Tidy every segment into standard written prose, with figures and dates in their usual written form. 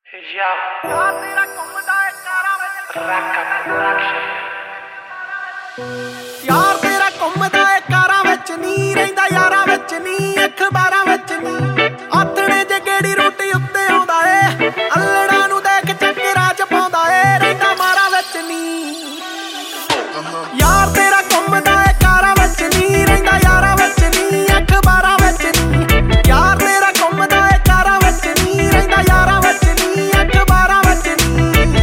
ਯਾਰ ਤੇਰਾ ਘੁੰਮਦਾ ਏ ਕਾਰਾਂ ਵਿੱਚ ਯਾਰ ਤੇਰਾ ਘੁੰਮਦਾ ਏ ਕਾਰਾਂ ਵਿੱਚ ਨੀ ਰਹਿੰਦਾ ਯਾਰਾਂ ਵਿੱਚ ਨੀ ਅਖਬਾਰਾਂ ਵਿੱਚ ਨੀ ਆਥਣੇ ਜੇ ਗੇੜੀ ਰੋਟੀ ਉੱਤੇ ਆਉਂਦਾ ਏ ਅੱਲੜਾਂ ਨੂੰ ਦੇਖ ਚੱਕਰਾਂ ਚ ਪਾਉਂਦਾ ਏ ਰਹਿੰਦਾ ਮਾਰਾਂ ਵਿੱਚ ਨੀ ਯਾਰ ਤੇਰਾ ਘੁੰਮਦਾ ਏ ਕਾਰਾਂ ਵਿੱਚ ਨੀ ਰਹਿੰਦਾ ਯਾਰਾਂ ਵਿੱਚ ਨੀ ਅਖਬਾਰਾਂ ਵਿੱਚ ਨੀ ਯਾਰ ਤੇਰਾ ਘੁੰਮਦਾ ਏ ਕਾਰਾਂ ਵਿੱਚ ਨੀ ਰਹਿੰਦਾ ਯਾਰਾਂ ਵਿੱਚ ਨੀ ਅਖਬਾਰਾਂ ਵਿੱਚ ਨੀ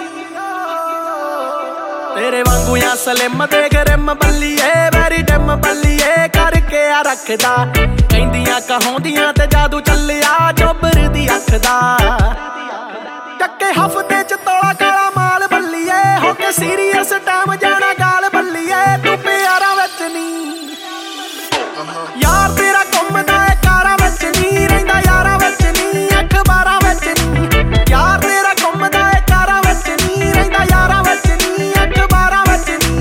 ਤੇਰੇ ਵਾਂਗੂ ਆ ਸਲਿਮ ਦੇ ਗਰਮ ਬੱਲੀਏ ਵੈਰੀ ਡਿਮ ਬੱਲੀਏ ਕਰਕੇ ਆ ਰੱਖਦਾ ਕਹਿੰਦੀਆਂ ਕਹਾਉਂਦੀਆਂ ਤੇ ਜਾਦੂ ਚੱਲਿਆ ਚੋਬਰ ਦੀ ਅੱਖ ਦਾ ਟੱਕੇ ਹਫਤੇ ਚ ਤੋਲਾ ਕਾਲਾ ਮਾਲ ਬੱਲੀਏ ਹੋ ਕੇ ਸੀਰੀਅਸ ਟਾਈਮ ਜਾਣਾ ਗਾਲ ਬੱਲੀਏ ਤੂੰ ਪਿਆਰਾਂ ਵਿੱਚ ਨੀ ਯਾਰ ਤੇਰਾ ਘੁੰਮਦਾ ਏ ਕਾਰਾਂ ਵਿੱਚ ਨੀ ਰਹਿੰਦਾ ਯਾਰਾਂ ਵਿੱਚ ਨੀ ਅਖਬਾਰਾਂ ਵਿੱਚ ਨੀ ਯਾਰ ਤੇਰਾ ਘੁੰਮਦਾ ਏ ਕਾਰਾਂ ਵਿੱਚ ਨੀ ਰਹਿੰਦਾ ਯਾਰਾਂ ਵਿੱਚ ਨੀ ਅਖਬਾਰਾਂ ਵਿੱਚ ਨੀ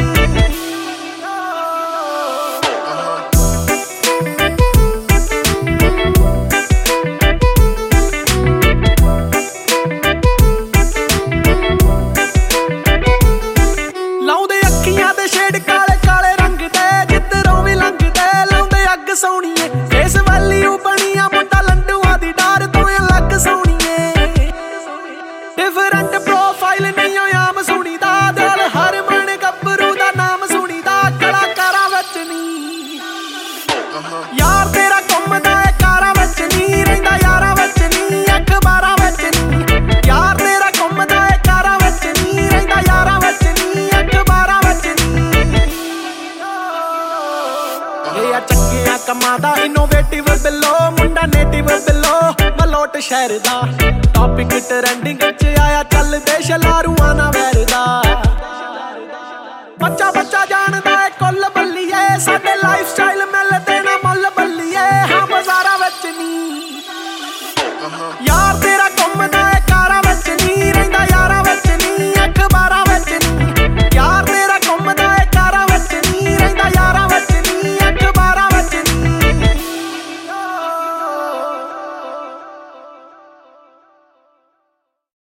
ਲਾਉਂਦੇ ਅੱਖੀਆਂ ਦੇ ਸ਼ੇਡ ਕਾਲੇ ਕਾਲੇ ਰੰਗ ਦੇ ਜਿੱਧਰੋਂ ਵੀ ਲੰਘਦੇ ਲਾਉਂਦੇ ਅੱਗ ਸੋਹਣੀਏ ਫੇਸ ਵੈਲਿਊ ਬਣੀਆਂ ਮੁੰਡਾ ਲੰਡੂਆਂ ਦੀ ਡਾਰ ਤੋਂ ਅਲੱਗ ਸੋਹਣੀਏ ਡਿਫਰੈਂਟ ਪ੍ਰੋਫਾਈਲ ਨਹੀਂ ਆਮ ਸੁਣੀਦਾ ਦਿਲ ਹਰ ਮਨ ਗੱਭਰੂ ਦਾ ਨਾਮ ਸੁਣੀਦਾ ਕਲਾਕਾਰਾਂ ਵਿੱਚ ਨੀ ਯਾਰ ਤੇਰਾ ਘੁੰਮਦਾ ਏ ਕਾਰਾਂ ਵਿੱਚ ਨੀ ਰਹਿੰਦਾ ਯਾਰਾਂ ਵਿੱਚ ਨੀ ਅਖਬਾਰਾਂ ਵਿੱਚ ਨੀ ਯਾਰ ਤੇਰਾ ਘੁੰਮਦਾ ਏ ਕਾਰਾਂ ਵਿੱਚ ਨੀ ਰਹਿੰਦਾ ਯਾਰਾਂ ਵਿੱਚ ਨੀ ਅਖਬਾਰਾਂ ਵਿੱਚ ਨੀ ਇਹ ਆ ਚੰਗੀਆਂ ਕੰਮਾਂ ਦਾ ਇਨੋਵੇਟਿਵ ਬਿੱਲੋ ਮੁੰਡਾ ਨੇਟਿਵ ਬਿੱਲੋ ਮਲੋਟ ਸ਼ਹਿਰ ਦਾ ਟੌਪਿਕ ਟ੍ਰੈਂਡਿੰਗ ਚ ਆਇਆ ਚੱਲਦੇ ਸ਼ਲਾਰੂਆਂ ਨਾ ਵੈਰਦਾ ਬੱਚਾ ਜਾਣਦਾ